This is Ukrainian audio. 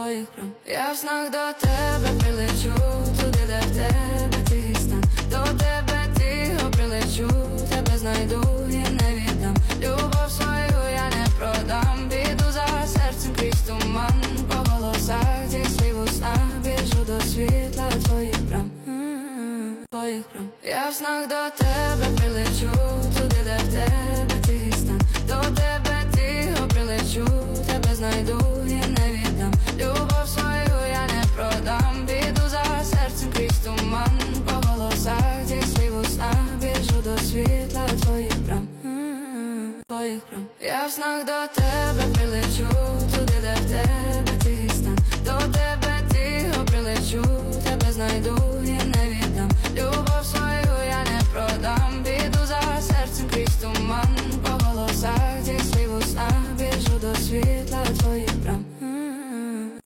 твоїх брам. Я в снах до тебе прилечу, туди, де в тебе тихий стан. До тебе тихо прилечу, тебе знайду і не віддам. Любов свою я не продам, піду за серцем крізь туман. По голосах зі слів у снах біжу до світла твоїх брам. Твоїх брам. Я в снах до тебе прилечу, туди, де в тебе тихий стан. До тебе тихо прилечу, тебе знайду і не віддам. Любов свою я не продам, піду за серцем крізь туман. По голосах зі слів у снах біжу до світла твоїх брам. Твоїх брам. Я в снах до тебе